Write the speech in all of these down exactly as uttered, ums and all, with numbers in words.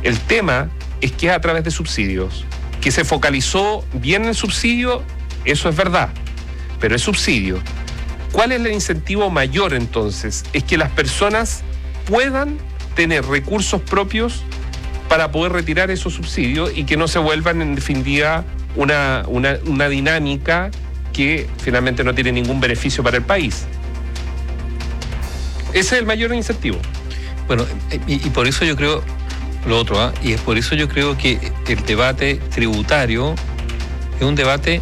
El tema es que es a través de subsidios. Que se focalizó bien el subsidio, eso es verdad, pero es subsidio. ¿Cuál es el incentivo mayor entonces? Es que las personas puedan tener recursos propios para poder retirar esos subsidios y que no se vuelvan en definitiva una, una, una dinámica que finalmente no tiene ningún beneficio para el país. Ese es el mayor incentivo. Bueno, y, y por eso yo creo lo otro, ¿eh? y es por eso yo creo que el debate tributario es un debate,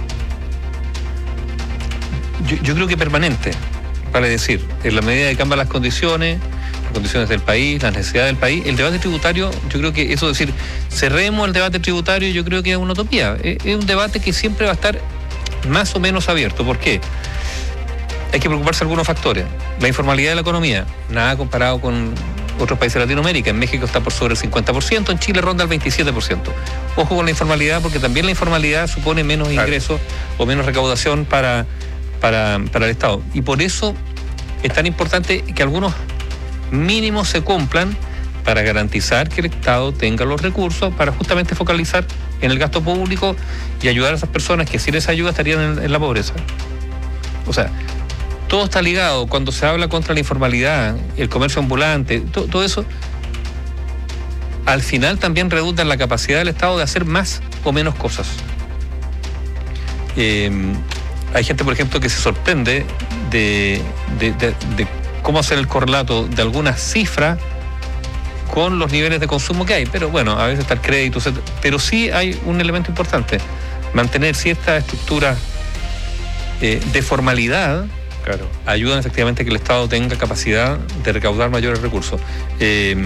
yo, yo creo que permanente, vale decir, en la medida que cambian las condiciones, las condiciones del país, las necesidades del país, el debate tributario, yo creo que eso, es decir, cerremos el debate tributario, yo creo que es una utopía, es, es un debate que siempre va a estar más o menos abierto. ¿Por qué? Hay que preocuparse de algunos factores. La informalidad de la economía, nada comparado con otros países de Latinoamérica. En México está por sobre el cincuenta por ciento, en Chile ronda el veintisiete por ciento. Ojo con la informalidad, porque también la informalidad supone menos ingresos o menos recaudación para, para, para el Estado. Y por eso es tan importante que algunos mínimos se cumplan para garantizar que el Estado tenga los recursos para justamente focalizar en el gasto público y ayudar a esas personas que sin esa ayuda estarían en, en la pobreza. O sea, todo está ligado. Cuando se habla contra la informalidad, el comercio ambulante, todo, todo eso, al final también redunda en la capacidad del Estado de hacer más o menos cosas. Eh, hay gente, por ejemplo, que se sorprende de, de, de, de cómo hacer el correlato de algunas cifras con los niveles de consumo que hay. Pero bueno, a veces está el crédito, pero sí hay un elemento importante, mantener cierta estructura eh, de formalidad. Claro. Ayudan efectivamente a que el Estado tenga capacidad de recaudar mayores recursos. Eh,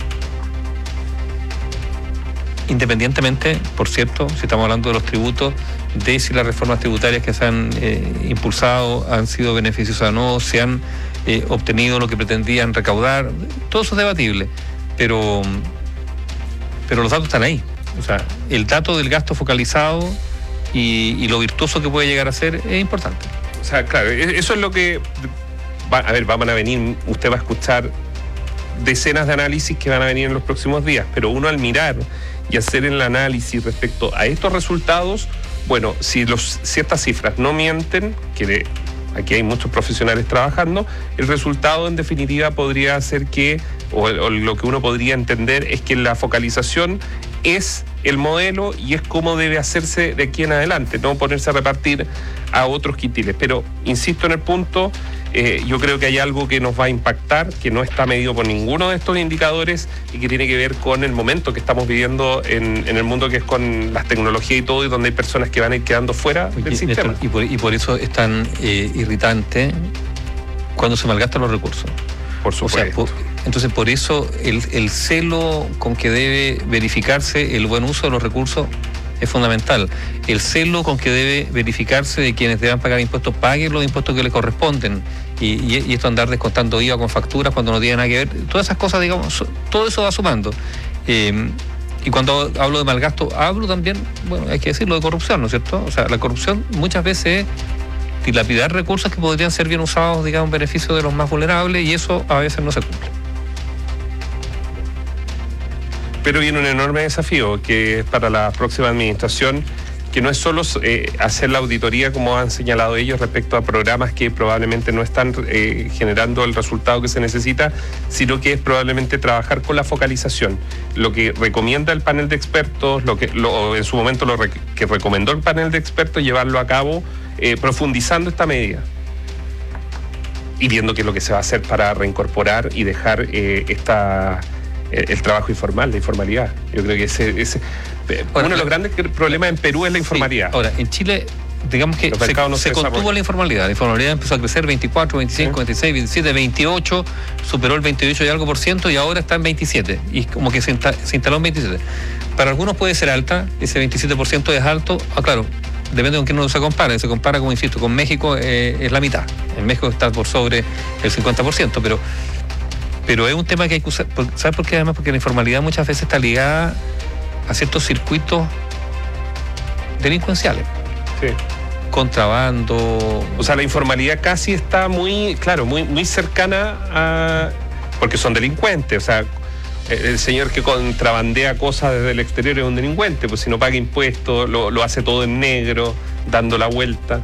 independientemente, por cierto, si estamos hablando de los tributos, de si las reformas tributarias que se han eh, impulsado han sido beneficiosas o no, si han eh, obtenido lo que pretendían recaudar, todo eso es debatible, pero, pero los datos están ahí. O sea, el dato del gasto focalizado y, y lo virtuoso que puede llegar a ser es importante. O sea, claro, eso es lo que... Va, a ver, van a venir, usted va a escuchar decenas de análisis que van a venir en los próximos días, pero uno al mirar y hacer el análisis respecto a estos resultados, bueno, si los, ciertas cifras no mienten, que de, aquí hay muchos profesionales trabajando, el resultado en definitiva podría ser que, o, o lo que uno podría entender es que la focalización es el modelo y es cómo debe hacerse de aquí en adelante, no ponerse a repartir a otros quintiles. Pero insisto en el punto, eh, yo creo que hay algo que nos va a impactar, que no está medido por ninguno de estos indicadores y que tiene que ver con el momento que estamos viviendo en, en el mundo, que es con las tecnologías y todo, y donde hay personas que van a ir quedando fuera del y, sistema. Néstor, y, por, y por eso es tan eh, irritante cuando se malgastan los recursos. Por supuesto. O sea, por, entonces, por eso el, el celo con que debe verificarse el buen uso de los recursos es fundamental. El celo con que debe verificarse de quienes deban pagar impuestos, paguen los impuestos que les corresponden. Y, y, y esto andar descontando I V A con facturas cuando no tiene nada que ver. Todas esas cosas, digamos, todo eso va sumando. Eh, y cuando hablo de malgasto, hablo también, bueno, hay que decirlo, de corrupción, ¿no es cierto? O sea, la corrupción muchas veces es dilapidar recursos que podrían ser bien usados, digamos, en beneficio de los más vulnerables, y eso a veces no se cumple. Pero viene un enorme desafío que es para la próxima administración, que no es solo eh, hacer la auditoría, como han señalado ellos, respecto a programas que probablemente no están eh, generando el resultado que se necesita, sino que es probablemente trabajar con la focalización. Lo que recomienda el panel de expertos, lo que lo, en su momento lo rec- que recomendó el panel de expertos, llevarlo a cabo eh, profundizando esta medida y viendo qué es lo que se va a hacer para reincorporar y dejar eh, esta... el trabajo informal, la informalidad. Yo creo que ese, ese ahora, uno de los grandes problemas en Perú es la informalidad. Sí. Ahora, en Chile, digamos que se, no se, se contuvo la informalidad. La informalidad empezó a crecer veinticuatro, veinticinco, ¿sí? veintiséis, veintisiete, veintiocho, superó el veintiocho y algo por ciento y ahora está en veintisiete. Y como que se, insta, se instaló en veintisiete. Para algunos puede ser alta, ese veintisiete por ciento es alto. Ah, claro, depende con quién uno se compara. Se compara, como insisto, con México eh, es la mitad. En México está por sobre el cincuenta por ciento, pero Pero es un tema que hay que usar. ¿Sabes por qué? Además, porque la informalidad muchas veces está ligada a ciertos circuitos delincuenciales. Sí. Contrabando. O sea, la informalidad casi está muy, claro, muy, muy cercana a... porque son delincuentes. O sea, el señor que contrabandea cosas desde el exterior es un delincuente, pues si no paga impuestos, lo, lo hace todo en negro, dando la vuelta.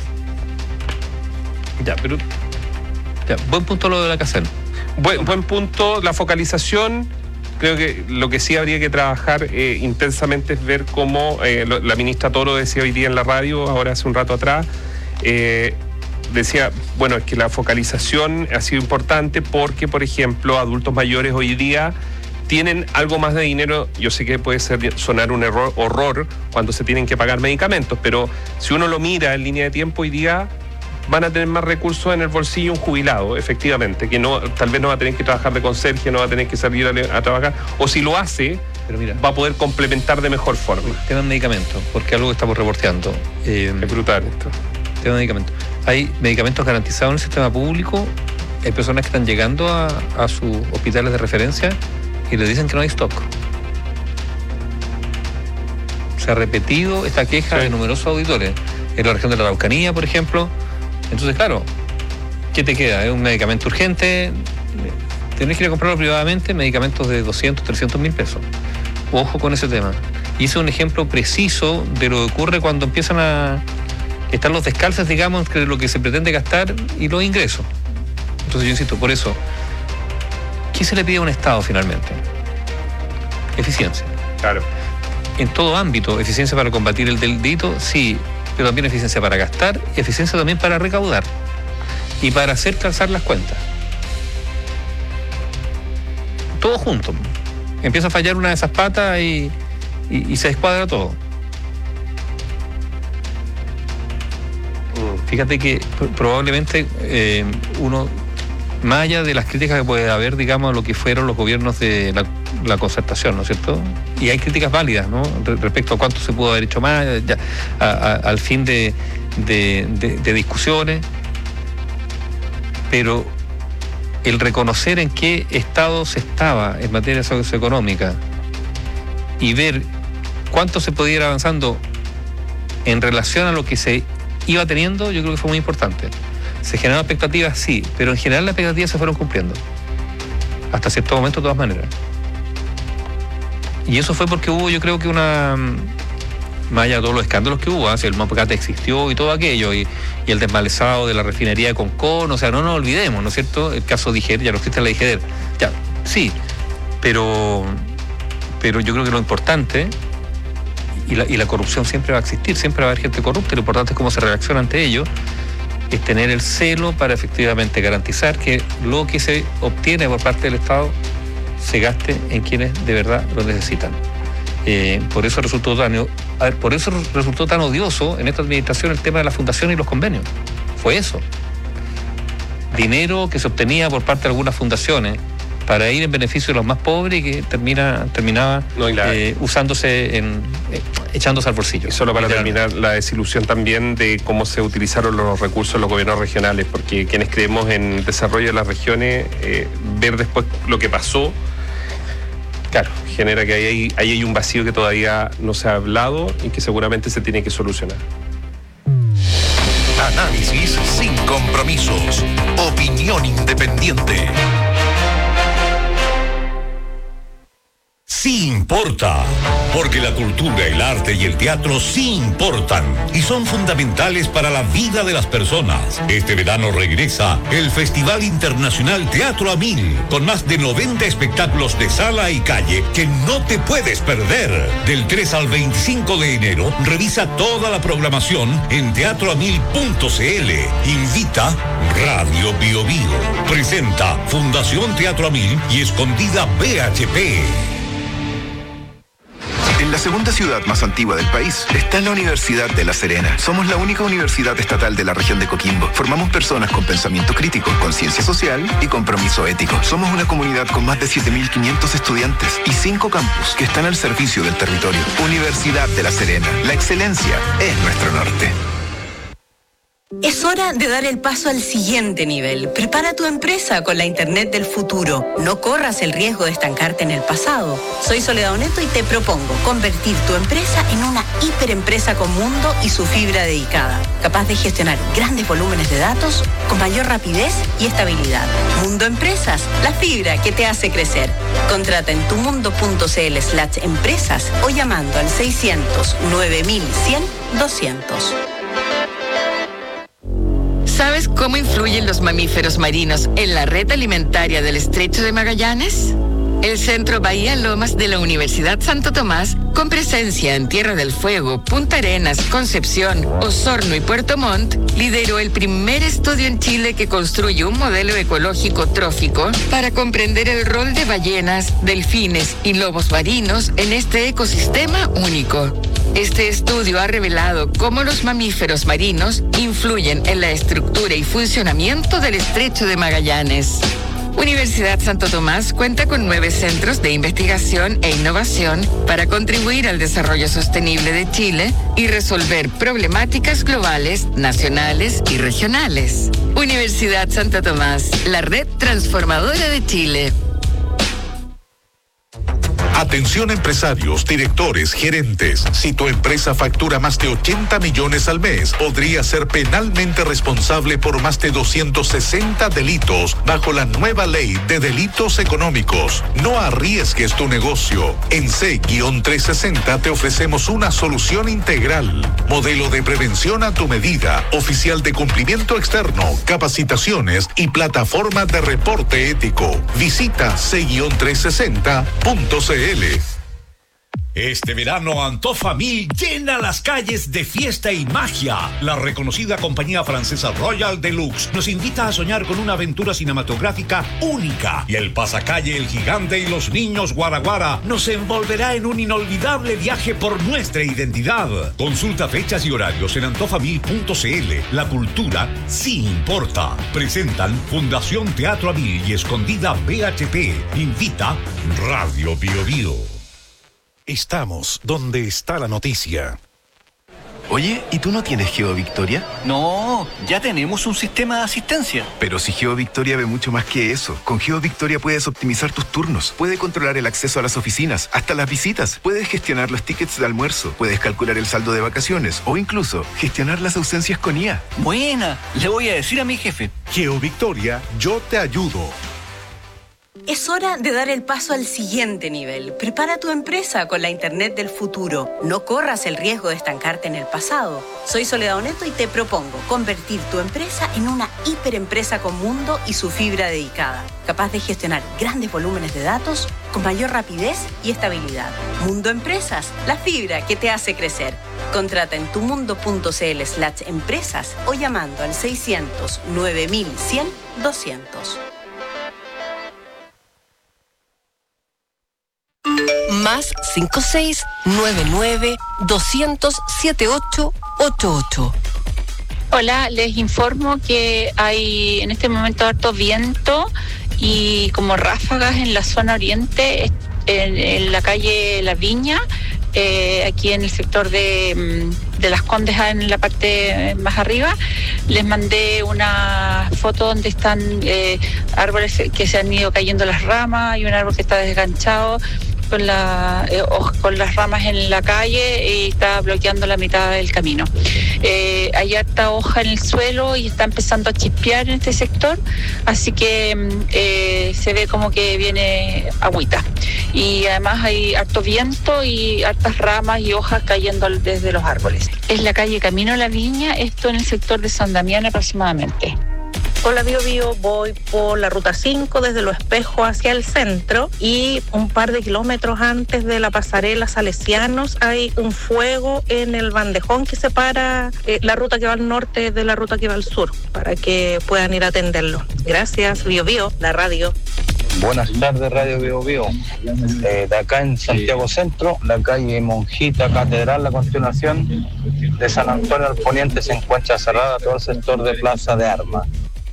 Ya, pero... Ya, buen punto lo de la CACEN. Buen, buen punto, la focalización. Creo que lo que sí habría que trabajar eh, intensamente es ver cómo, eh, lo, la ministra Toro decía hoy día en la radio, ahora hace un rato atrás, eh, decía, bueno, es que la focalización ha sido importante porque, por ejemplo, adultos mayores hoy día tienen algo más de dinero. Yo sé que puede ser, sonar un error, horror cuando se tienen que pagar medicamentos, pero si uno lo mira en línea de tiempo, hoy día van a tener más recursos en el bolsillo un jubilado, efectivamente, que no, tal vez no va a tener que trabajar de conserje, no va a tener que salir a, a trabajar, o si lo hace, pero mira, va a poder complementar de mejor forma. Tema de medicamentos, porque algo que estamos reporteando. Eh, es brutal esto. Tema de medicamentos. Hay medicamentos garantizados en el sistema público, hay personas que están llegando a, a sus hospitales de referencia y les dicen que no hay stock. Se ha repetido esta queja sí. de numerosos auditores. En la región de la Araucanía, por ejemplo. Entonces, claro, ¿qué te queda? ¿Es un medicamento urgente? Tenés que ir a comprarlo privadamente, medicamentos de doscientos, trescientos mil pesos. Ojo con ese tema. Y ese es un ejemplo preciso de lo que ocurre cuando empiezan a estar los descalces, digamos, entre lo que se pretende gastar y los ingresos. Entonces yo insisto, por eso, ¿qué se le pide a un Estado finalmente? Eficiencia. Claro. En todo ámbito, eficiencia para combatir el delito, sí, pero también eficiencia para gastar y eficiencia también para recaudar y para hacer calzar las cuentas. Todo junto. Empieza a fallar una de esas patas y, y, y se descuadra todo. Fíjate que probablemente eh, uno, más allá de las críticas que puede haber, digamos, a lo que fueron los gobiernos de la, la concertación, ¿no es cierto? Y hay críticas válidas, ¿no? Respecto a cuánto se pudo haber hecho más, ya, a, a, al fin de, de, de, de discusiones. Pero el reconocer en qué estado se estaba en materia socioeconómica y ver cuánto se podía ir avanzando en relación a lo que se iba teniendo, yo creo que fue muy importante. Se generaron expectativas, sí, pero en general las expectativas se fueron cumpliendo. Hasta cierto momento, de todas maneras. Y eso fue porque hubo, yo creo que una... Más allá de todos los escándalos que hubo, ¿eh? El Mapacate existió y todo aquello, y, y el desmalezado de la refinería de Concón, o sea, no nos olvidemos, ¿no es cierto? El caso Dijer, ya no existe la Dijer. Ya, sí, pero, pero yo creo que lo importante... Y la, y la corrupción siempre va a existir, siempre va a haber gente corrupta, y lo importante es cómo se reacciona ante ello, es tener el celo para efectivamente garantizar que lo que se obtiene por parte del Estado se gaste en quienes de verdad lo necesitan. Eh, por eso resultó tan, a ver, por eso resultó tan odioso en esta administración el tema de la fundación y los convenios. Fue eso. Dinero que se obtenía por parte de algunas fundaciones para ir en beneficio de los más pobres y que termina, terminaba no, la, eh, usándose, en, eh, echándose al bolsillo. Y solo para terminar, la desilusión también de cómo se utilizaron los recursos de los gobiernos regionales, porque quienes creemos en el desarrollo de las regiones, eh, ver después lo que pasó, claro, genera que ahí hay, ahí hay un vacío que todavía no se ha hablado y que seguramente se tiene que solucionar. Análisis sin compromisos. Opinión independiente. Sí importa, porque la cultura, el arte y el teatro sí importan y son fundamentales para la vida de las personas. Este verano regresa el Festival Internacional Teatro a Mil, con más de noventa espectáculos de sala y calle que no te puedes perder. Del tres al veinticinco de enero, revisa toda la programación en teatro a mil punto c l. Invita Radio Bio Bio. Presenta Fundación Teatro a Mil y Escondida B H P. En la segunda ciudad más antigua del país está la Universidad de La Serena. Somos la única universidad estatal de la región de Coquimbo. Formamos personas con pensamiento crítico, conciencia social y compromiso ético. Somos una comunidad con más de siete mil quinientos estudiantes y cinco campus que están al servicio del territorio. Universidad de La Serena. La excelencia es nuestro norte. Es hora de dar el paso al siguiente nivel. Prepara tu empresa con la Internet del futuro. No corras el riesgo de estancarte en el pasado. Soy Soledad Oneto y te propongo convertir tu empresa en una hiperempresa con mundo y su fibra dedicada, capaz de gestionar grandes volúmenes de datos con mayor rapidez y estabilidad. Mundo Empresas, la fibra que te hace crecer. Contrata en tumundo.cl slash empresas o llamando al seiscientos nueve mil cien doscientos. ¿Sabes cómo influyen los mamíferos marinos en la red alimentaria del Estrecho de Magallanes? El Centro Bahía Lomas de la Universidad Santo Tomás, con presencia en Tierra del Fuego, Punta Arenas, Concepción, Osorno y Puerto Montt, lideró el primer estudio en Chile que construye un modelo ecológico trófico para comprender el rol de ballenas, delfines y lobos marinos en este ecosistema único. Este estudio ha revelado cómo los mamíferos marinos influyen en la estructura y funcionamiento del Estrecho de Magallanes. Universidad Santo Tomás cuenta con nueve centros de investigación e innovación para contribuir al desarrollo sostenible de Chile y resolver problemáticas globales, nacionales y regionales. Universidad Santo Tomás, la red transformadora de Chile. Atención empresarios, directores, gerentes. Si tu empresa factura más de ochenta millones al mes, podría ser penalmente responsable por más de doscientos sesenta delitos bajo la nueva ley de delitos económicos. No arriesgues tu negocio. En C trescientos sesenta te ofrecemos una solución integral. Modelo de prevención a tu medida, oficial de cumplimiento externo, capacitaciones y plataforma de reporte ético. Visita C trescientos sesenta punto c l. Este verano Antofamil llena las calles de fiesta y magia. La reconocida compañía francesa Royal Deluxe nos invita a soñar con una aventura cinematográfica única. Y el pasacalle El Gigante y los Niños Guaraguara nos envolverá en un inolvidable viaje por nuestra identidad. Consulta fechas y horarios en antofamil punto c l. La cultura sí importa. Presentan Fundación Teatro Amil y Escondida B H P. Invita Radio Bio Bio. Estamos donde está la noticia. Oye, ¿y tú no tienes GeoVictoria? No, ya tenemos un sistema de asistencia. Pero si GeoVictoria ve mucho más que eso. Con GeoVictoria puedes optimizar tus turnos, puedes controlar el acceso a las oficinas, hasta las visitas, puedes gestionar los tickets de almuerzo, puedes calcular el saldo de vacaciones o incluso gestionar las ausencias con I A. Buena, le voy a decir a mi jefe. GeoVictoria, yo te ayudo. Es hora de dar el paso al siguiente nivel. Prepara tu empresa con la Internet del futuro. No corras el riesgo de estancarte en el pasado. Soy Soledad Oneto y te propongo convertir tu empresa en una hiperempresa con mundo y su fibra dedicada, capaz de gestionar grandes volúmenes de datos con mayor rapidez y estabilidad. Mundo Empresas, la fibra que te hace crecer. Contrata en tumundo.cl slash empresas o llamando al seiscientos nueve mil cien doscientos. Más cinco seis nueve nueve doscientos setenta y ocho ochenta y ocho. Hola, les informo que hay en este momento harto viento y como ráfagas en la zona oriente, en, en la calle La Viña, eh, aquí en el sector de, de Las Condes, en la parte más arriba. Les mandé una foto donde están eh, árboles que se han ido cayendo las ramas y un árbol que está desganchado con, la, eh, con las ramas en la calle y está bloqueando la mitad del camino. Eh, hay harta hoja en el suelo y está empezando a chispear en este sector, así que eh, se ve como que viene agüita. Y además hay harto viento y hartas ramas y hojas cayendo desde los árboles. Es la calle Camino a la Viña, esto en el sector de San Damián aproximadamente. Hola Bio Bio, voy por la ruta cinco desde Los Espejos hacia el centro y un par de kilómetros antes de la pasarela Salesianos hay un fuego en el bandejón que separa eh, la ruta que va al norte de la ruta que va al sur, para que puedan ir a atenderlo. Gracias, Bio Bio, la radio. Buenas tardes, Radio Bio Bio. Eh, de acá en Santiago Centro, la calle Monjita Catedral, la continuación de San Antonio al Poniente se encuentra cerrada todo el sector de Plaza de Armas.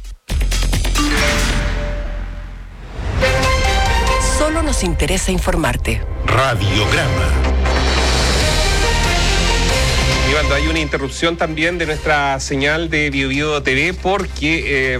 Solo nos interesa informarte. Radiograma. Aníbaldo, hay una interrupción también de nuestra señal de Bio Bio T V porque, eh,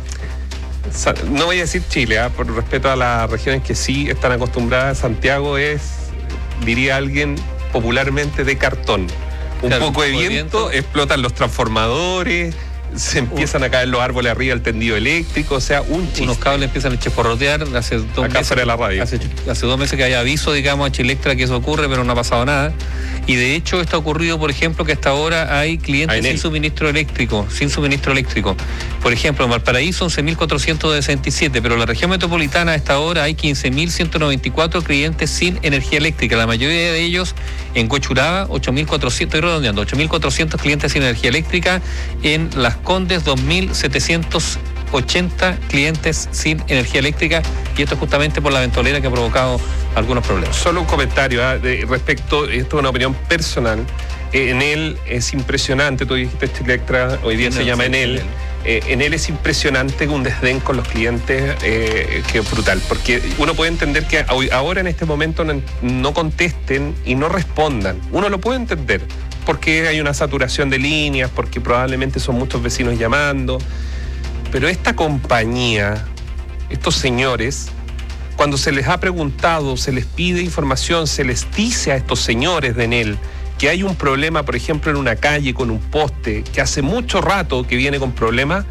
no voy a decir Chile, ¿eh? por respeto a las regiones que sí están acostumbradas, Santiago es, diría alguien popularmente, de cartón. Un claro, poco de viento, viento, explotan los transformadores, se empiezan uh, a caer los árboles arriba del tendido eléctrico, o sea, un chiste. Unos cables empiezan a chisporrotear, hace dos Acá meses, de la radio. Hace, hace dos meses que hay aviso, digamos, a Chilectra que eso ocurre, pero no ha pasado nada. Y de hecho esto ha ocurrido, por ejemplo, que hasta ahora hay clientes sin suministro eléctrico, sin suministro eléctrico. Por ejemplo, en Valparaíso once mil cuatrocientos sesenta y siete, pero en la región metropolitana a esta hora hay quince mil ciento noventa y cuatro clientes sin energía eléctrica. La mayoría de ellos en Cochuraba, ocho mil cuatrocientos, estoy redondeando, ocho mil cuatrocientos clientes sin energía eléctrica. En Las Condes, dos mil setecientos ochenta clientes sin energía eléctrica, y esto es justamente por la ventolera que ha provocado algunos problemas. Solo un comentario ¿eh? de, respecto, esto es una opinión personal. Eh, en él es impresionante, tú dijiste Chilectra, hoy día no, se llama sí, en él. Eh, en él es impresionante un desdén con los clientes eh, que es brutal, porque uno puede entender que ahora en este momento no, no contesten y no respondan. Uno lo puede entender, porque hay una saturación de líneas, porque probablemente son muchos vecinos llamando. Pero esta compañía, estos señores, cuando se les ha preguntado, se les pide información, se les dice a estos señores de Enel que hay un problema, por ejemplo, en una calle con un poste, que hace mucho rato que viene con problemas,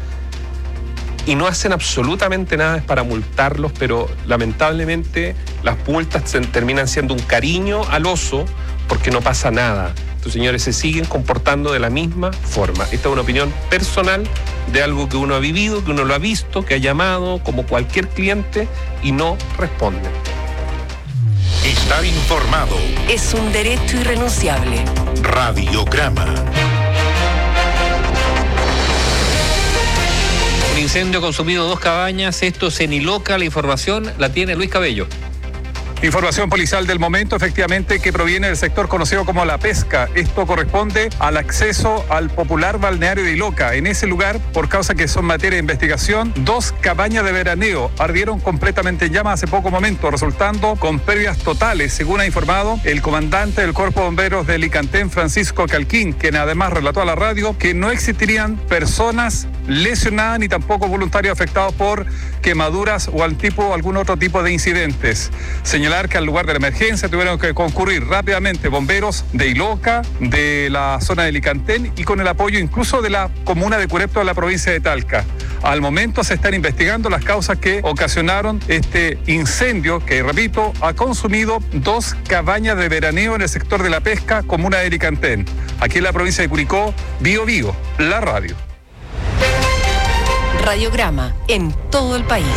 y no hacen absolutamente nada para multarlos, pero lamentablemente las multas se terminan siendo un cariño al oso porque no pasa nada. Estos señores se siguen comportando de la misma forma. Esta es una opinión personal de algo que uno ha vivido, que uno lo ha visto, que ha llamado como cualquier cliente y no responden. Estar informado es un derecho irrenunciable. Radiograma. Un incendio ha consumido dos cabañas, esto es en Iloca, la información la tiene Luis Cabello. Información policial del momento, efectivamente, que proviene del sector conocido como La Pesca. Esto corresponde al acceso al popular balneario de Iloca. En ese lugar, por causa que son materia de investigación, dos cabañas de veraneo ardieron completamente en llamas hace poco momento, resultando con pérdidas totales, según ha informado el comandante del Cuerpo de Bomberos de Licantén, Francisco Calquín, quien además relató a la radio que no existirían personas lesionadas ni tampoco voluntarios afectados por quemaduras o al tipo, algún otro tipo de incidentes. Señalar que al lugar de la emergencia tuvieron que concurrir rápidamente bomberos de Iloca, de la zona de Licantén y con el apoyo incluso de la comuna de Curepto de la provincia de Talca. Al momento se están investigando las causas que ocasionaron este incendio que, repito, ha consumido dos cabañas de veraneo en el sector de La Pesca, comuna de Licantén. Aquí en la provincia de Curicó, Bio Bio, la radio. Radiograma en todo el país.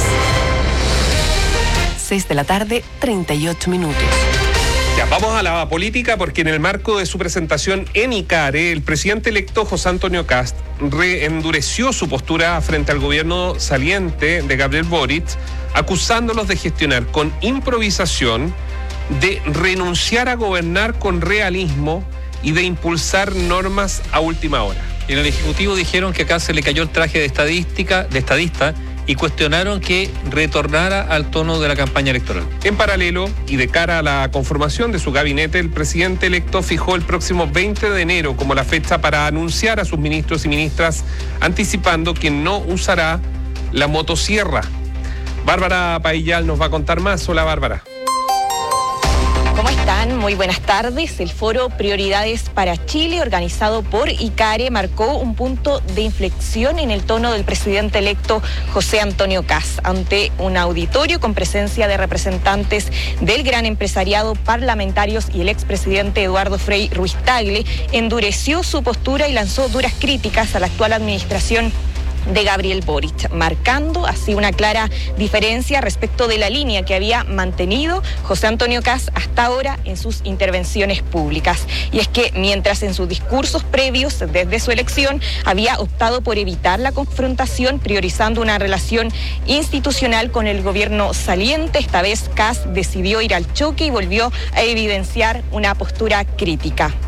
seis de la tarde, treinta y ocho minutos. Ya, vamos a la política porque en el marco de su presentación en ICARE, el presidente electo José Antonio Kast reendureció su postura frente al gobierno saliente de Gabriel Boric, acusándolos de gestionar con improvisación, de renunciar a gobernar con realismo y de impulsar normas a última hora. Y en el Ejecutivo dijeron que acá se le cayó el traje de estadística, de estadista, y cuestionaron que retornara al tono de la campaña electoral. En paralelo, y de cara a la conformación de su gabinete, el presidente electo fijó el próximo veinte de enero como la fecha para anunciar a sus ministros y ministras, anticipando que no usará la motosierra. Bárbara Paillal nos va a contar más. Hola, Bárbara. ¿Cómo están? Muy buenas tardes. El foro Prioridades para Chile, organizado por ICARE, marcó un punto de inflexión en el tono del presidente electo José Antonio Kast. Ante un auditorio con presencia de representantes del gran empresariado, parlamentarios y el expresidente Eduardo Frei Ruiz-Tagle, endureció su postura y lanzó duras críticas a la actual administración de Gabriel Boric, marcando así una clara diferencia respecto de la línea que había mantenido José Antonio Kast hasta ahora en sus intervenciones públicas. Y es que mientras en sus discursos previos desde su elección había optado por evitar la confrontación, priorizando una relación institucional con el gobierno saliente, esta vez Kast decidió ir al choque y volvió a evidenciar una postura crítica.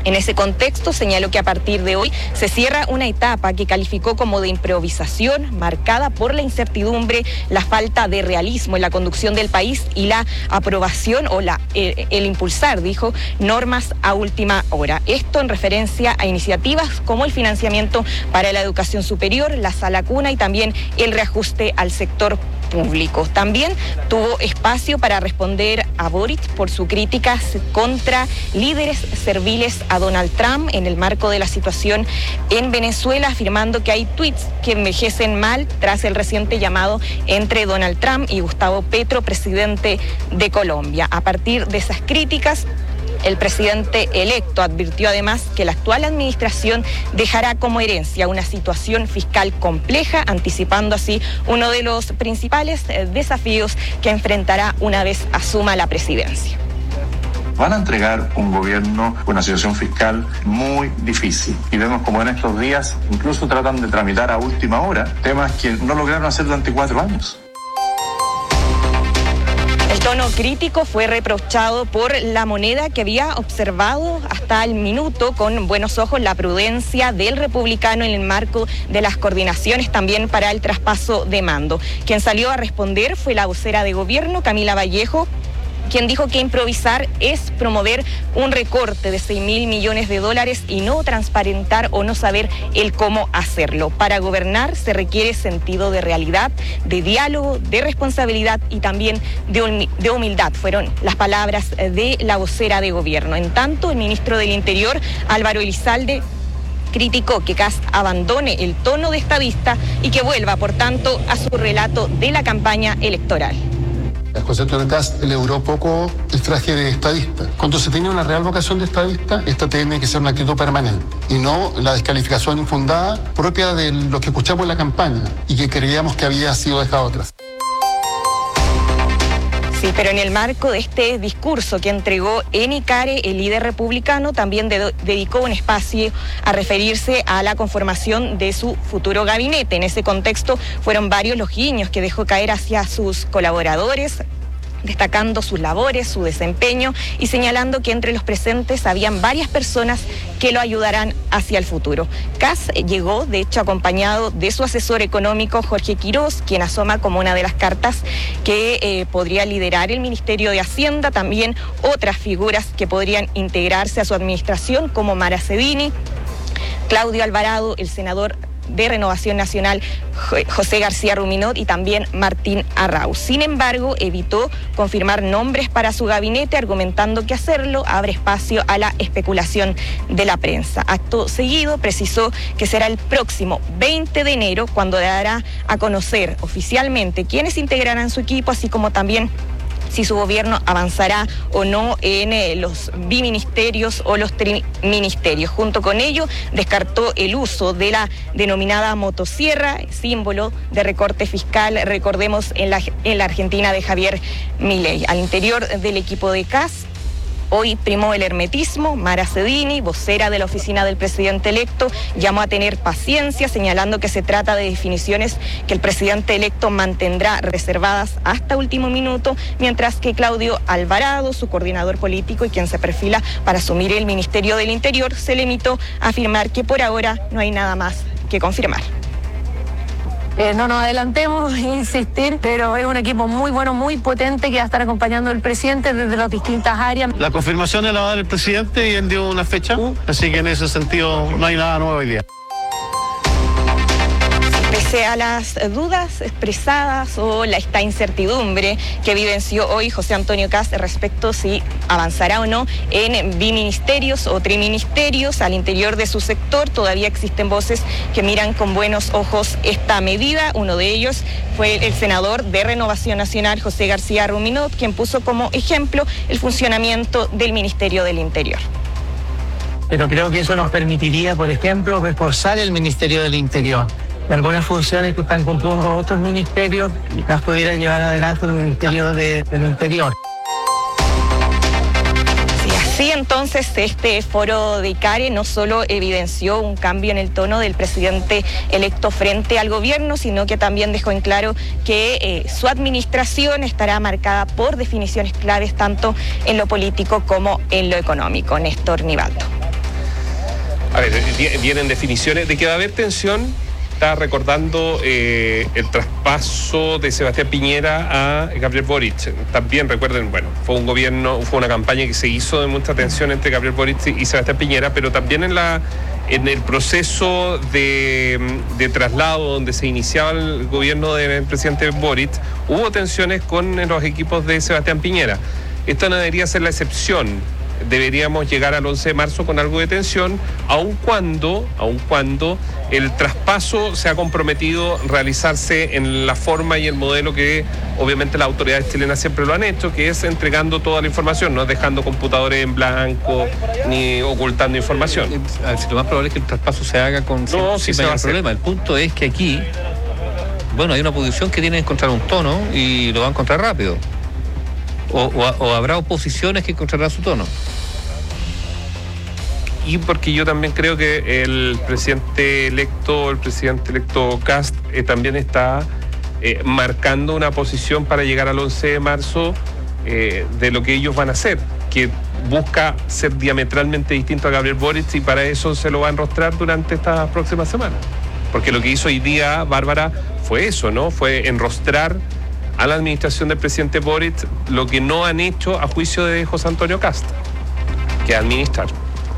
En ese contexto, señaló que a partir de hoy se cierra una etapa que calificó como de improvisación, marcada por la incertidumbre, la falta de realismo en la conducción del país y la aprobación o la, el, el impulsar, dijo, normas a última hora. Esto en referencia a iniciativas como el financiamiento para la educación superior, la sala cuna y también el reajuste al sector público. También tuvo espacio para responder a Boric por sus críticas contra líderes serviles a Donald Trump en el marco de la situación en Venezuela, afirmando que hay tweets que envejecen mal tras el reciente llamado entre Donald Trump y Gustavo Petro, presidente de Colombia. A partir de esas críticas, el presidente electo advirtió además que la actual administración dejará como herencia una situación fiscal compleja, anticipando así uno de los principales desafíos que enfrentará una vez asuma la presidencia. Van a entregar un gobierno con una situación fiscal muy difícil. Y vemos como en estos días incluso tratan de tramitar a última hora temas que no lograron hacer durante cuatro años. El tono crítico fue reprochado por La Moneda, que había observado hasta el minuto con buenos ojos la prudencia del republicano en el marco de las coordinaciones también para el traspaso de mando. Quien salió a responder fue la vocera de gobierno, Camila Vallejo, quien dijo que improvisar es promover un recorte de seis mil millones de dólares y no transparentar o no saber el cómo hacerlo. Para gobernar se requiere sentido de realidad, de diálogo, de responsabilidad y también de, de humildad. Fueron las palabras de la vocera de gobierno. En tanto, el ministro del Interior, Álvaro Elizalde, criticó que Kast abandone el tono de estadista y que vuelva, por tanto, a su relato de la campaña electoral. El José Antonio Kast elaboró poco el traje de estadista. Cuando se tiene una real vocación de estadista, esta tiene que ser una actitud permanente y no la descalificación infundada propia de lo que escuchamos en la campaña y que creíamos que había sido dejado atrás. Sí, pero en el marco de este discurso que entregó en Icare, el líder republicano también de- dedicó un espacio a referirse a la conformación de su futuro gabinete. En ese contexto fueron varios los guiños que dejó caer hacia sus colaboradores, destacando sus labores, su desempeño y señalando que entre los presentes habían varias personas que lo ayudarán hacia el futuro. Kast llegó, de hecho, acompañado de su asesor económico Jorge Quirós, quien asoma como una de las cartas que eh, podría liderar el Ministerio de Hacienda, también otras figuras que podrían integrarse a su administración como Mara Cedini, Claudio Alvarado, el senador de Renovación Nacional José García Ruminot y también Martín Arrauz. Sin embargo, evitó confirmar nombres para su gabinete, argumentando que hacerlo abre espacio a la especulación de la prensa. Acto seguido, precisó que será el próximo veinte de enero cuando dará a conocer oficialmente quiénes integrarán su equipo, así como también si su gobierno avanzará o no en eh, los biministerios o los triministerios. Junto con ello, descartó el uso de la denominada motosierra, símbolo de recorte fiscal, recordemos, en la, en la Argentina de Javier Milei. Al interior del equipo de Kast, hoy primó el hermetismo. Mara Cedini, vocera de la oficina del presidente electo, llamó a tener paciencia, señalando que se trata de definiciones que el presidente electo mantendrá reservadas hasta último minuto, mientras que Claudio Alvarado, su coordinador político y quien se perfila para asumir el Ministerio del Interior, se limitó a afirmar que por ahora no hay nada más que confirmar. Eh, no nos adelantemos, insistir, pero es un equipo muy bueno, muy potente que va a estar acompañando al presidente desde las distintas áreas. La confirmación la va a dar el presidente y él dio una fecha, así que en ese sentido no hay nada nuevo hoy día. Pese a las dudas expresadas o la, esta incertidumbre que evidenció hoy José Antonio Kast respecto si avanzará o no en biministerios o triministerios al interior de su sector, todavía existen voces que miran con buenos ojos esta medida. Uno de ellos fue el senador de Renovación Nacional, José García Ruminot, quien puso como ejemplo el funcionamiento del Ministerio del Interior. Pero creo que eso nos permitiría, por ejemplo, reforzar el Ministerio del Interior. De algunas funciones que están cumpliendo otros ministerios, las pudieran llevar adelante el Ministerio de, del Interior. Sí, entonces este foro de Icare no solo evidenció un cambio en el tono del presidente electo frente al gobierno, sino que también dejó en claro que eh, su administración estará marcada por definiciones claves tanto en lo político como en lo económico. Néstor Nivaldo. A ver, vienen definiciones de que va a haber tensión. Está recordando eh, el traspaso de Sebastián Piñera a Gabriel Boric. También recuerden, bueno, fue un gobierno, fue una campaña que se hizo de mucha tensión entre Gabriel Boric y Sebastián Piñera, pero también en la en el proceso de, de traslado donde se iniciaba el gobierno del presidente Boric, hubo tensiones con los equipos de Sebastián Piñera. Esta no debería ser la excepción. Deberíamos llegar al once de marzo con algo de tensión, aun cuando, aun cuando el traspaso se ha comprometido a realizarse en la forma y el modelo que obviamente las autoridades chilenas siempre lo han hecho, que es entregando toda la información, no dejando computadores en blanco ni ocultando información. A ver, si lo más probable es que el traspaso se haga con no, sí, sí se va a hacer. Problema. El punto es que aquí, bueno, hay una posición que tiene que encontrar un tono y lo va a encontrar rápido. O, o, o habrá oposiciones que encontrarán su tono. Y porque yo también creo que el presidente electo, el presidente electo Kast, eh, también está eh, marcando una posición para llegar al once de marzo eh, de lo que ellos van a hacer, que busca ser diametralmente distinto a Gabriel Boric, y para eso se lo va a enrostrar durante estas próximas semanas. Porque lo que hizo hoy día Bárbara fue eso, ¿no? Fue enrostrar a la administración del presidente Boric lo que no han hecho a juicio de José Antonio Kast, que administrar.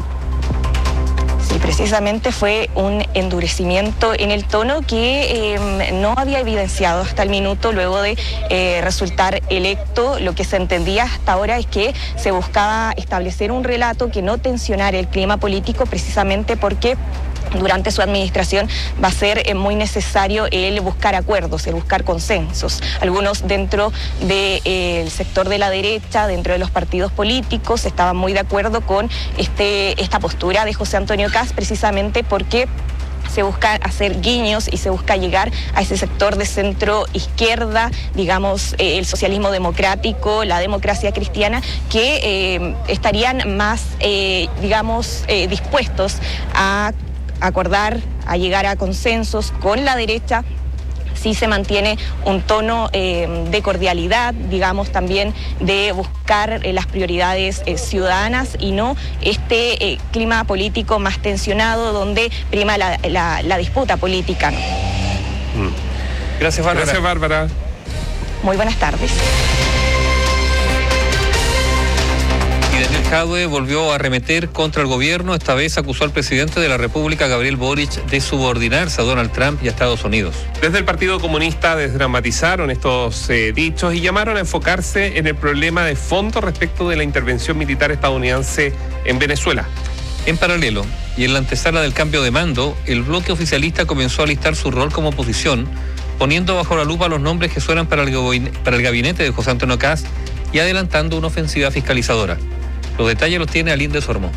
Sí, precisamente fue un endurecimiento en el tono que eh, no había evidenciado hasta el minuto luego de eh, resultar electo. Lo que se entendía hasta ahora es que se buscaba establecer un relato que no tensionara el clima político, precisamente porque durante su administración va a ser eh, muy necesario el buscar acuerdos, el buscar consensos. Algunos dentro del eh, sector de la derecha, dentro de los partidos políticos, estaban muy de acuerdo con este, esta postura de José Antonio Kast, precisamente porque se busca hacer guiños y se busca llegar a ese sector de centro izquierda, digamos, eh, el socialismo democrático, la democracia cristiana, que eh, estarían más, eh, digamos, eh, dispuestos a acordar, a llegar a consensos con la derecha, si se mantiene un tono eh, de cordialidad, digamos, también de buscar eh, las prioridades eh, ciudadanas y no este eh, clima político más tensionado donde prima la, la, la disputa política. Mm. Gracias, Bárbara. Gracias, Bárbara. Muy buenas tardes. Daniel Jadwe volvió a arremeter contra el gobierno. Esta vez acusó al presidente de la República, Gabriel Boric, de subordinarse a Donald Trump y a Estados Unidos. Desde el Partido Comunista desdramatizaron estos eh, dichos y llamaron a enfocarse en el problema de fondo respecto de la intervención militar estadounidense en Venezuela. En paralelo, y en la antesala del cambio de mando, el bloque oficialista comenzó a listar su rol como oposición, poniendo bajo la lupa los nombres que suenan para el, para el gabinete de José Antonio Kast y adelantando una ofensiva fiscalizadora. Los detalles los tiene Aline Desormo.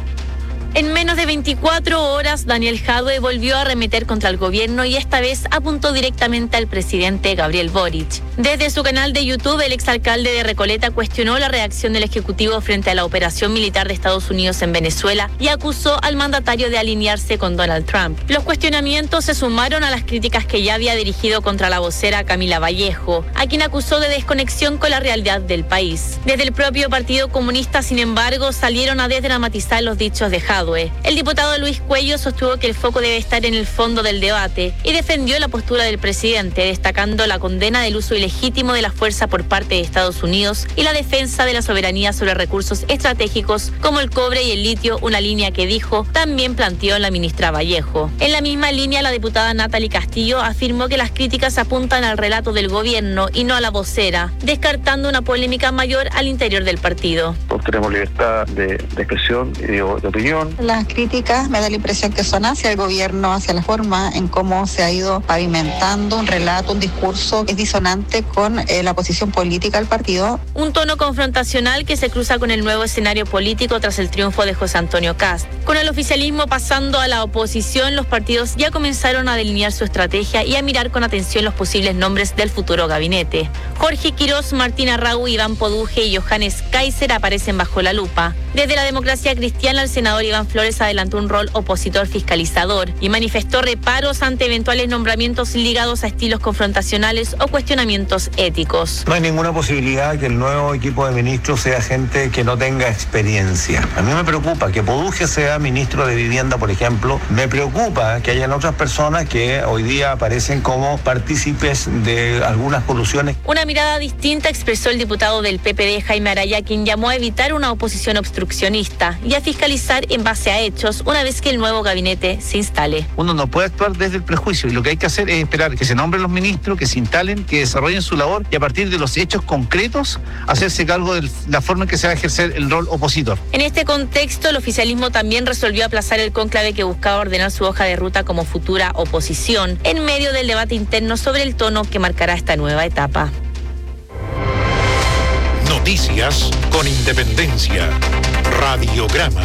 En menos de veinticuatro horas, Daniel Jadwe volvió a arremeter contra el gobierno y esta vez apuntó directamente al presidente Gabriel Boric. Desde su canal de YouTube, el exalcalde de Recoleta cuestionó la reacción del Ejecutivo frente a la operación militar de Estados Unidos en Venezuela y acusó al mandatario de alinearse con Donald Trump. Los cuestionamientos se sumaron a las críticas que ya había dirigido contra la vocera Camila Vallejo, a quien acusó de desconexión con la realidad del país. Desde el propio Partido Comunista, sin embargo, salieron a desdramatizar los dichos de Jadwe. El diputado Luis Cuello sostuvo que el foco debe estar en el fondo del debate y defendió la postura del presidente, destacando la condena del uso ilegítimo de la fuerza por parte de Estados Unidos y la defensa de la soberanía sobre recursos estratégicos como el cobre y el litio, una línea que dijo también planteó la ministra Vallejo. En la misma línea, la diputada Natalie Castillo afirmó que las críticas apuntan al relato del gobierno y no a la vocera, descartando una polémica mayor al interior del partido. Todos tenemos libertad de, de expresión y de, de opinión. Las críticas me da la impresión que son hacia el gobierno, hacia la forma en cómo se ha ido pavimentando un relato, un discurso que es disonante con eh, la posición política del partido. Un tono confrontacional que se cruza con el nuevo escenario político tras el triunfo de José Antonio Kast. Con el oficialismo pasando a la oposición, los partidos ya comenzaron a delinear su estrategia y a mirar con atención los posibles nombres del futuro gabinete. Jorge Quirós, Martina Raúl, Iván Poduje y Johannes Kaiser aparecen bajo la lupa. Desde la Democracia Cristiana, el senador Iván Iván Flores adelantó un rol opositor fiscalizador y manifestó reparos ante eventuales nombramientos ligados a estilos confrontacionales o cuestionamientos éticos. No hay ninguna posibilidad que el nuevo equipo de ministros sea gente que no tenga experiencia. A mí me preocupa que Poduje sea ministro de Vivienda, por ejemplo. Me preocupa que hayan otras personas que hoy día aparecen como partícipes de algunas colusiones. Una mirada distinta expresó el diputado del P P D, Jaime Araya, quien llamó a evitar una oposición obstruccionista y a fiscalizar en base a hechos una vez que el nuevo gabinete se instale. Uno no puede actuar desde el prejuicio y lo que hay que hacer es esperar que se nombren los ministros, que se instalen, que desarrollen su labor y a partir de los hechos concretos hacerse cargo de la forma en que se va a ejercer el rol opositor. En este contexto, el oficialismo también resolvió aplazar el cónclave que buscaba ordenar su hoja de ruta como futura oposición en medio del debate interno sobre el tono que marcará esta nueva etapa. Noticias con independencia. Radiograma.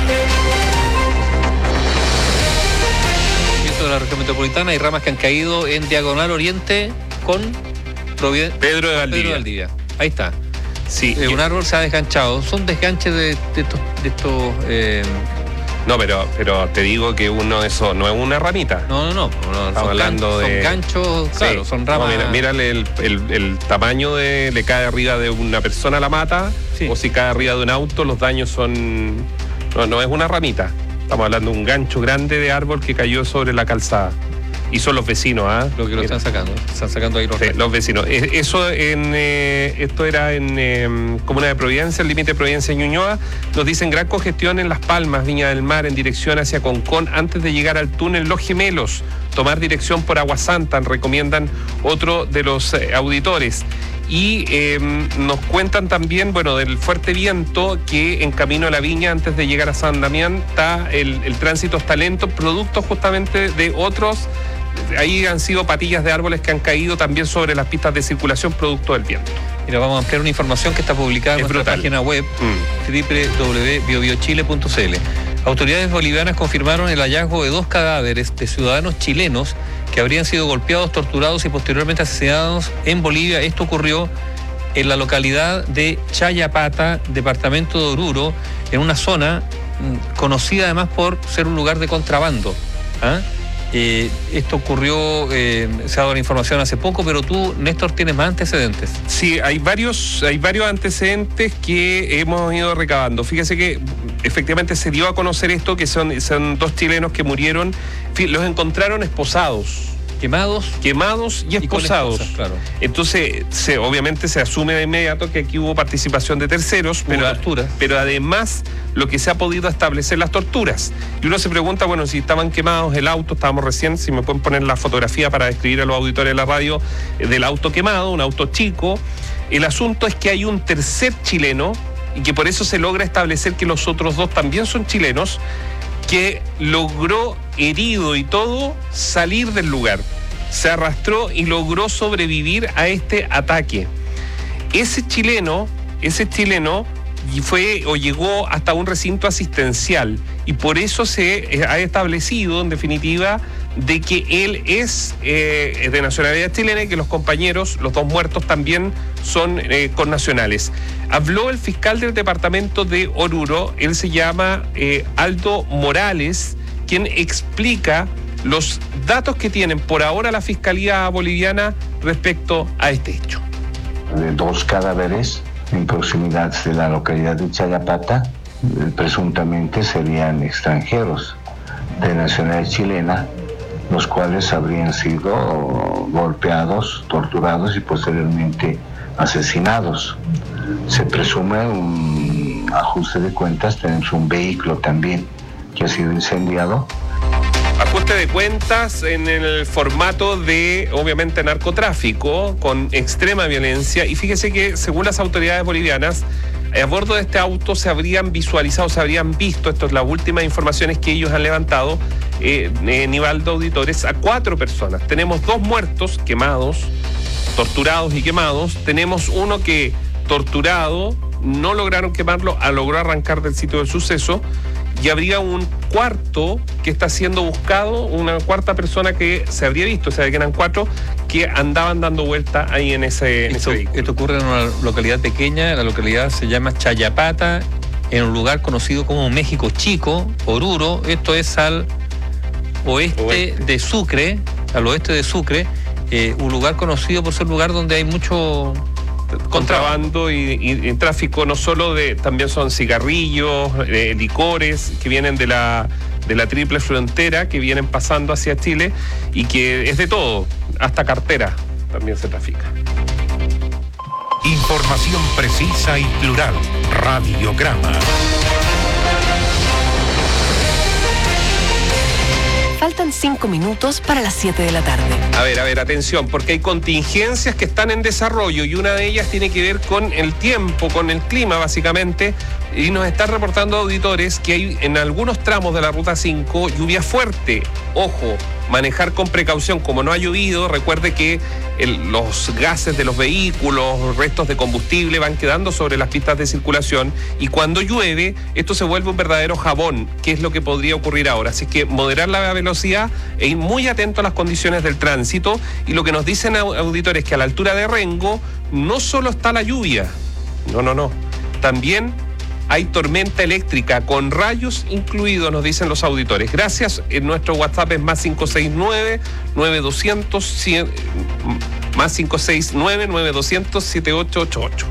Dentro de la región metropolitana hay ramas que han caído en Diagonal Oriente con Providen- Pedro de Valdivia. Pedro de Valdivia. Ahí está. Sí, Eh, un árbol se ha desganchado. Son desganches de, de estos... De estos eh, No, pero, pero te digo que uno de esos no es una ramita. no, no, no. no, Estamos son hablando gan- de. Son ganchos, claro, Sí. son ramas. No, mira, mírale el, el- el tamaño de. Le cae arriba de una persona la mata. Sí. O si cae arriba de un auto, los daños son. No, no es una ramita. Estamos hablando de un gancho grande de árbol que cayó sobre la calzada. Y son los vecinos, ¿ah? Lo que lo Mira. están sacando. Están sacando ahí los Sí, restos. los vecinos. Eh, Eso en eh, esto era en eh, Comuna de Providencia, el límite de Providencia y Ñuñoa. Nos dicen gran congestión en Las Palmas, Viña del Mar, en dirección hacia Concón, antes de llegar al túnel Los Gemelos. Tomar dirección por Agua Santa, recomiendan otro de los eh, auditores. Y eh, nos cuentan también, bueno, del fuerte viento que en camino a la Viña, antes de llegar a San Damián, está el, el tránsito está lento, producto justamente de otros. Ahí han sido patillas de árboles que han caído también sobre las pistas de circulación producto del viento. Mira, vamos a ampliar una información que está publicada en Es nuestra brutal. página web, Mm. doble u doble u doble u punto bio bio chile punto c l. Autoridades bolivianas confirmaron el hallazgo de dos cadáveres de ciudadanos chilenos que habrían sido golpeados, torturados y posteriormente asesinados en Bolivia. Esto ocurrió en la localidad de Chayapata, departamento de Oruro, en una zona mm, conocida además por ser un lugar de contrabando. ¿Ah? Eh, esto ocurrió, eh, se ha dado la información hace poco, pero tú, Néstor, tienes más antecedentes. Sí, hay varios, hay varios antecedentes que hemos ido recabando. Fíjese que efectivamente se dio a conocer esto, que son, son dos chilenos que murieron, Fí- los encontraron esposados. Quemados. Quemados y Y con esposados. esposas, claro. Entonces, se, obviamente se asume de inmediato que aquí hubo participación de terceros, Hubo pero, torturas. pero además lo que se ha podido establecer las torturas. Y uno se pregunta, bueno, si estaban quemados el auto, estábamos recién, si me pueden poner la fotografía para describir a los auditores de la radio eh, del auto quemado, un auto chico. El asunto es que hay un tercer chileno y que por eso se logra establecer que los otros dos también son chilenos, que logró, herido y todo, salir del lugar. Se arrastró y logró sobrevivir a este ataque. Ese chileno, ese chileno fue o llegó hasta un recinto asistencial y por eso se ha establecido, en definitiva, de que él es eh, de nacionalidad chilena y que los compañeros, los dos muertos, también son eh, connacionales. Habló el fiscal del departamento de Oruro, él se llama eh, Aldo Morales, quien explica los datos que tienen por ahora la Fiscalía Boliviana respecto a este hecho. De dos cadáveres en proximidad de la localidad de Chayapata, eh, presuntamente serían extranjeros de nacionalidad chilena, los cuales habrían sido golpeados, torturados y posteriormente asesinados. Se presume un ajuste de cuentas, tenemos un vehículo también que ha sido incendiado. Ajuste de cuentas en el formato de, obviamente, narcotráfico, con extrema violencia. Y fíjese que, según las autoridades bolivianas, a bordo de este auto se habrían visualizado, se habrían visto, esto es las últimas informaciones que ellos han levantado, eh, eh, Nivaldo Auditores, a cuatro personas. Tenemos dos muertos quemados, torturados y quemados. Tenemos uno que, torturado, no lograron quemarlo, logró arrancar del sitio del suceso. Y habría un cuarto que está siendo buscado, una cuarta persona que se habría visto, o sea, que eran cuatro que andaban dando vuelta ahí en ese, en Esto, ese vehículo. esto ocurre en una localidad pequeña, la localidad se llama Chayapata en un lugar conocido como México Chico, Oruro, esto es al oeste, oeste. de Sucre, al oeste de Sucre, eh, un lugar conocido por ser un lugar donde hay mucho contrabando y, y, y tráfico, no solo de, también son cigarrillos, eh, licores que vienen de la de la triple frontera, que vienen pasando hacia Chile, y que es de todo, hasta cartera también se trafica. Información precisa y plural. Radiograma. Faltan cinco minutos para las siete de la tarde. A ver, a ver, atención, porque hay contingencias que están en desarrollo y una de ellas tiene que ver con el tiempo, con el clima básicamente, y nos están reportando auditores que hay en algunos tramos de la Ruta cinco lluvia fuerte. Ojo, manejar con precaución, como no ha llovido, recuerde que el, los gases de los vehículos, restos de combustible van quedando sobre las pistas de circulación, y cuando llueve esto se vuelve un verdadero jabón, que es lo que podría ocurrir ahora. Así que moderar la velocidad e ir muy atento a las condiciones del tránsito, y lo que nos dicen auditores que a la altura de Rengo no solo está la lluvia, no, no, no, también hay tormenta eléctrica con rayos incluidos, nos dicen los auditores. Gracias, en nuestro WhatsApp es más cinco seis nueve, nueve dos cero cero, más cinco seis nueve, nueve dos cero cero, siete ocho ocho ocho.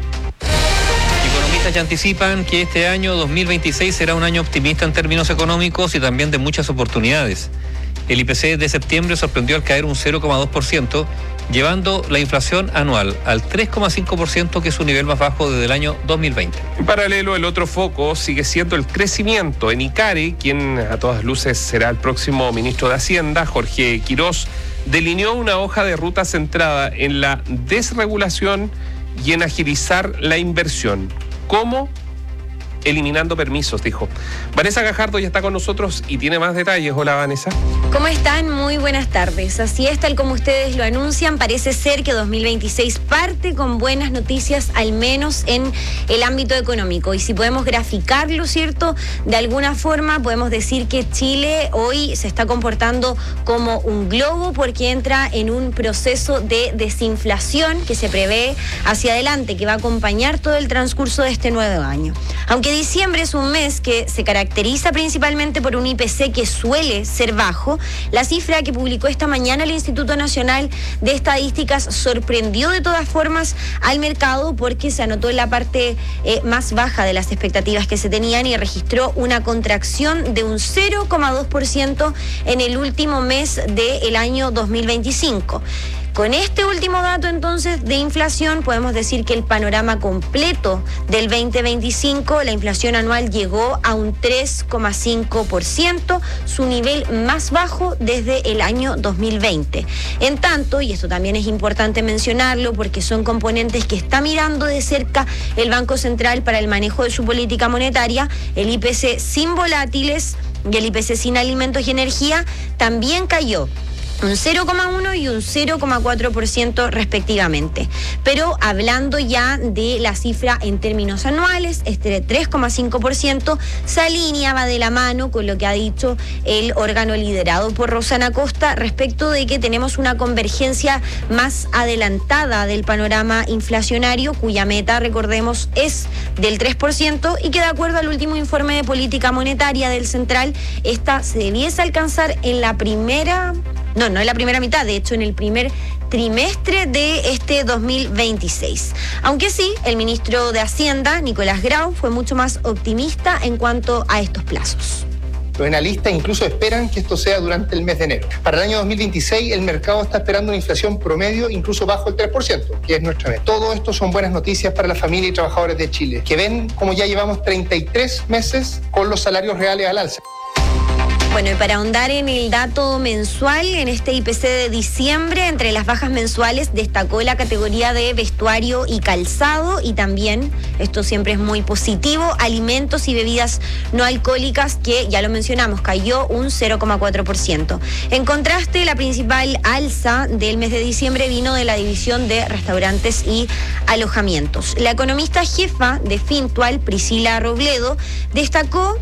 Economistas ya anticipan que este año dos mil veintiséis será un año optimista en términos económicos y también de muchas oportunidades. El I P C de septiembre sorprendió al caer un cero coma dos por ciento, llevando la inflación anual al tres coma cinco por ciento, que es su nivel más bajo desde el año dos mil veinte. En paralelo, el otro foco sigue siendo el crecimiento. En ICARE, quien a todas luces será el próximo ministro de Hacienda, Jorge Quirós, delineó una hoja de ruta centrada en la desregulación y en agilizar la inversión. ¿Cómo? Eliminando permisos, dijo. Vanessa Gajardo ya está con nosotros y tiene más detalles. Hola, Vanessa. ¿Cómo están? Muy buenas tardes. Así es, tal como ustedes lo anuncian, parece ser que dos mil veintiséis parte con buenas noticias, al menos en el ámbito económico. Y si podemos graficarlo, ¿cierto? De alguna forma podemos decir que Chile hoy se está comportando como un globo, porque entra en un proceso de desinflación que se prevé hacia adelante, que va a acompañar todo el transcurso de este nuevo año. Aunque diciembre es un mes que se caracteriza principalmente por un I P C que suele ser bajo, la cifra que publicó esta mañana el Instituto Nacional de Estadísticas sorprendió de todas formas al mercado, porque se anotó en la parte eh, más baja de las expectativas que se tenían y registró una contracción de un cero coma dos por ciento en el último mes del año dos mil veinticinco. Con este último dato, entonces, de inflación, podemos decir que el panorama completo del veinte veinticinco, la inflación anual llegó a un tres coma cinco por ciento, su nivel más bajo desde el año dos mil veinte. En tanto, y esto también es importante mencionarlo porque son componentes que está mirando de cerca el Banco Central para el manejo de su política monetaria, el I P C sin volátiles y el I P C sin alimentos y energía también cayó un cero coma uno y un cero coma cuatro por ciento respectivamente. Pero hablando ya de la cifra en términos anuales, este tres coma cinco por ciento se alinea, va de la mano con lo que ha dicho el órgano liderado por Rosana Costa respecto de que tenemos una convergencia más adelantada del panorama inflacionario, cuya meta, recordemos, es del tres por ciento, y que de acuerdo al último informe de política monetaria del Central, esta se debiese alcanzar en la primera... No, no en la primera mitad, de hecho en el primer trimestre de este dos mil veintiséis. Aunque sí, el ministro de Hacienda, Nicolás Grau, fue mucho más optimista en cuanto a estos plazos. Los analistas incluso esperan que esto sea durante el mes de enero. Para el año dos mil veintiséis, el mercado está esperando una inflación promedio incluso bajo el tres por ciento, que es nuestra meta. Todo esto son buenas noticias para la familia y trabajadores de Chile, que ven como ya llevamos treinta y tres meses con los salarios reales al alza. Bueno, y para ahondar en el dato mensual, en este I P C de diciembre, entre las bajas mensuales destacó la categoría de vestuario y calzado, y también, esto siempre es muy positivo, alimentos y bebidas no alcohólicas, que ya lo mencionamos, cayó un cero coma cuatro por ciento. En contraste, la principal alza del mes de diciembre vino de la división de restaurantes y alojamientos. La economista jefa de Fintual, Priscila Robledo, destacó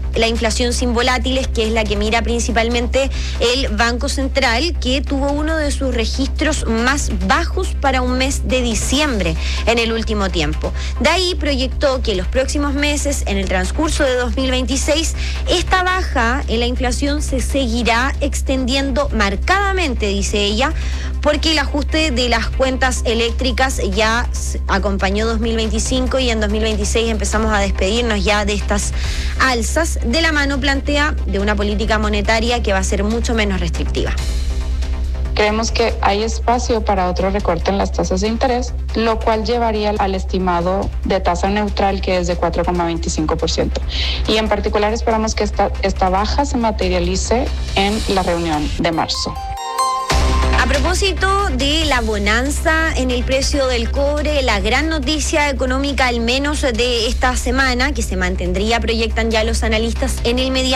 la inflación sin volátiles, que es la que mira principalmente el Banco Central, que tuvo uno de sus registros más bajos para un mes de diciembre en el último tiempo. De ahí proyectó que en los próximos meses, en el transcurso de dos mil veintiséis, esta baja en la inflación se seguirá extendiendo marcadamente, dice ella, porque el ajuste de las cuentas eléctricas ya acompañó dos mil veinticinco y en dos mil veintiséis empezamos a despedirnos ya de estas alzas. De la mano plantea de una política monetaria que va a ser mucho menos restrictiva. Creemos que hay espacio para otro recorte en las tasas de interés, lo cual llevaría al estimado de tasa neutral, que es de cuatro coma veinticinco por ciento. Y en particular esperamos que esta, esta baja se materialice en la reunión de marzo. A propósito de la bonanza en el precio del cobre, la gran noticia económica, al menos de esta semana, que se mantendría, proyectan ya los analistas en el mediano